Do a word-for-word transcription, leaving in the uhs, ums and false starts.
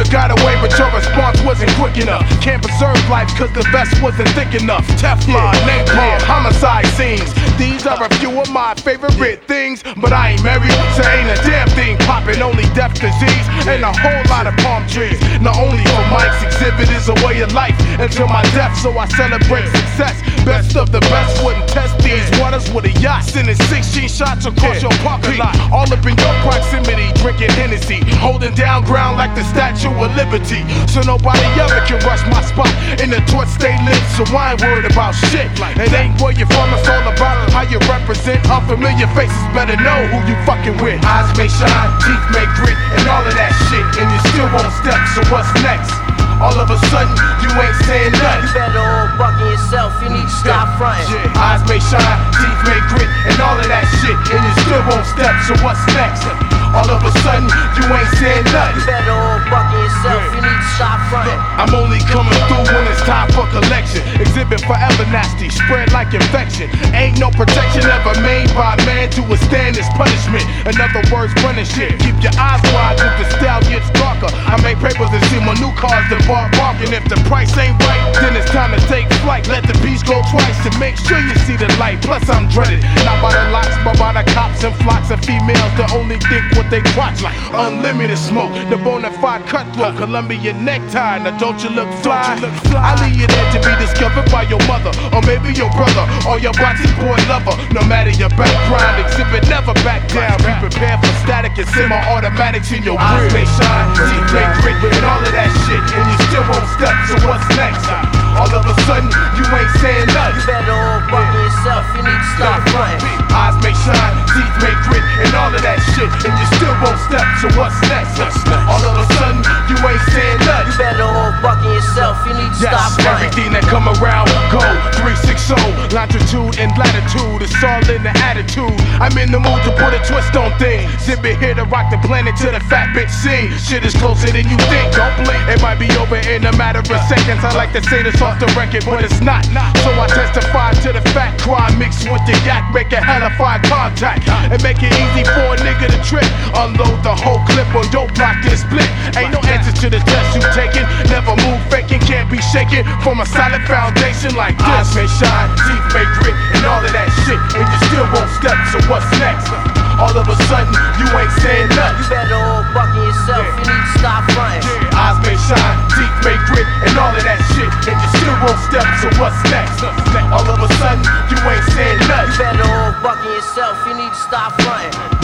got away, but your response wasn't quick enough. Can't preserve life cause the vest wasn't thick enough. Teflon, napalm, homicide scenes. These are a few of my favorite things, but I ain't married, so ain't a damn thing poppin'. Only death, disease, and a whole lot of palm trees. Not only for Mike's exhibit is a way of life until my death, so I celebrate success. Best of the best wouldn't test these waters with a yacht. Sending sixteen shots across your parking lot. All up in your proximity, drinking Hennessy, holding down ground like the Statue of Liberty. So nobody ever can rush my spot. In the torch stay lit, so I ain't worried about shit. It ain't where you're from, it's all about how you represent. Unfamiliar faces better know who you fucking with. Eyes may shine, teeth may grit, and all of that shit, and you still won't step, so what's next? All of a sudden, you ain't saying nothing. You better all bucking yourself, you need to stop fronting. Yeah. Eyes may shine, teeth may grit, and all of that shit, and you still won't step, so what's next? All of a sudden, you ain't saying nothing. You better all bucking yourself, you need to stop fronting. I'm only coming through when it's time for collection. Exhibit forever nasty, spread like infection. Ain't no protection ever made by man to withstand this punishment. In other words, punish it. Keep your eyes wide if the style gets darker. I make papers and see my new cars that bar barking. If the price ain't right, then it's time to take flight. Let the piece go twice and make sure you see the light. Plus I'm dreaded, not by the locks, but by the cops and flocks of females that only think what they crotch like. Unlimited smoke, the bona fide cutthroat, Columbia necktie. Now don't you look fly? I leave you there to be discovered by your mother, or maybe your brother, or your boxing boy lover. No matter your background, exhibit never back down. Be prepared for static and semi-automatics in your eyes may shine, teeth may grit, and all of that shit, and you still won't step. So what's next? All of a sudden, you ain't saying nothing. You better all bucking yourself, you need to stop fronting. Eyes may shine, teeth may grit, and all of that shit, and you still won't step. So what's next? All of a sudden, you ain't saying nothing. You better all bucking yourself, you need to yes, stop fronting. Everything that come around, go three sixty, longitude and latitude. It's all in the attitude. I'm in the mood to put a twist on things. Zip it here to rock the planet to the fat bitch scene. Shit is closer than you think. Don't blink, it might be over in a matter of seconds. I like to say this off the record, but it's not. So I testify to the fact. Crime mixed with the yak, make a hella fine contact, and make it easy for a nigga to trip. Unload the whole clip on dope block and split. Ain't no answer to the test you taking. Never move faking, can't be shaken from a solid foundation like this. Eyes may shine, teeth may grit, and all of that shit, and you still won't step. So what's next? All of a sudden, you ain't saying nothing. You better all bucking yourself, you need to stop fronting. Yeah. Eyes may shine, teeth may grit, and all of that shit, and you still won't step. So what's next? All of a sudden, you ain't saying nothing. You better all bucking yourself, you need to stop fronting.